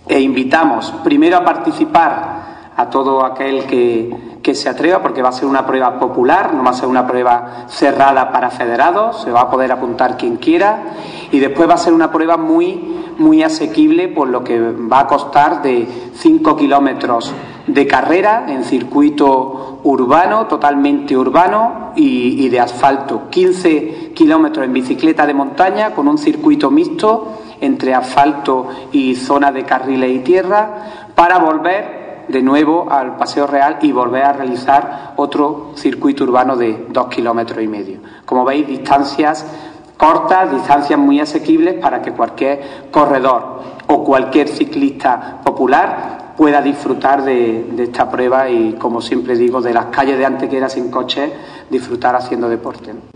E invitamos primero a participar a todo aquel que se atreva, porque va a ser una prueba popular, no va a ser una prueba cerrada para federados, se va a poder apuntar quien quiera, y después va a ser una prueba muy asequible, por lo que va a costar de 5 kilómetros de carrera en circuito urbano, totalmente urbano y de asfalto, 15 kilómetros en bicicleta de montaña con un circuito mixto entre asfalto y zona de carriles y tierra, para volver de nuevo al Paseo Real y volver a realizar otro circuito urbano de 2,5 kilómetros. Como veis, distancias cortas, distancias muy asequibles para que cualquier corredor o cualquier ciclista popular pueda disfrutar de esta prueba y, como siempre digo, de las calles de Antequera sin coches, disfrutar haciendo deporte.